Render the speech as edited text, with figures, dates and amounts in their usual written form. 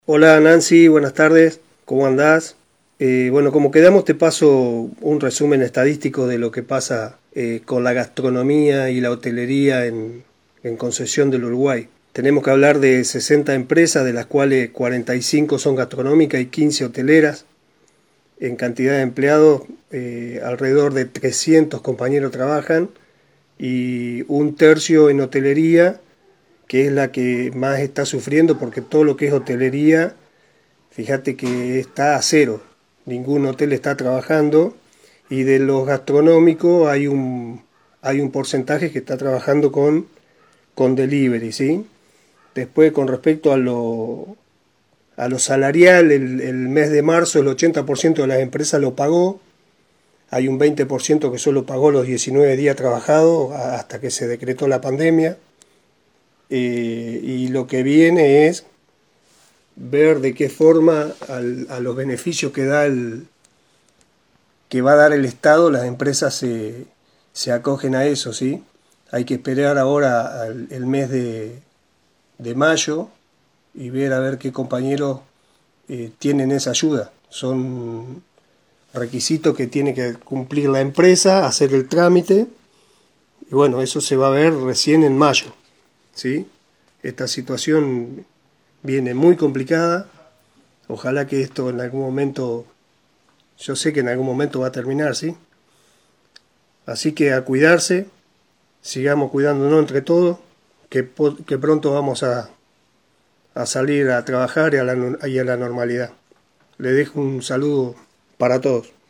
Hola Nancy, buenas tardes, ¿cómo andás? Bueno, como quedamos te paso un resumen estadístico de lo que pasa con la gastronomía y la hotelería en Concepción del Uruguay. Tenemos que hablar de 60 empresas, de las cuales 45 son gastronómicas y 15 hoteleras. En cantidad de empleados, alrededor de 300 compañeros trabajan y un tercio en hotelería, que es la que más está sufriendo porque todo lo que es hotelería, fíjate que está a cero, ningún hotel está trabajando y de los gastronómicos hay un porcentaje que está trabajando con delivery, ¿sí? Después con respecto a lo salarial, el mes de marzo el 80% de las empresas lo pagó, hay un 20% que solo pagó los 19 días trabajados hasta que se decretó la pandemia, y lo que viene es ver de qué forma a los beneficios que va a dar el Estado, las empresas se acogen a eso, ¿sí? Hay que esperar ahora el mes de mayo y ver a ver qué compañeros tienen esa ayuda. Son requisitos que tiene que cumplir la empresa, hacer el trámite, y bueno, eso se va a ver recién en mayo, ¿sí? Esta situación viene muy complicada. Ojalá que esto en algún momento, yo sé que en algún momento va a terminar, ¿sí? Así que a cuidarse, sigamos cuidándonos entre todos, que pronto vamos a salir a trabajar y a la normalidad. Le dejo un saludo para todos.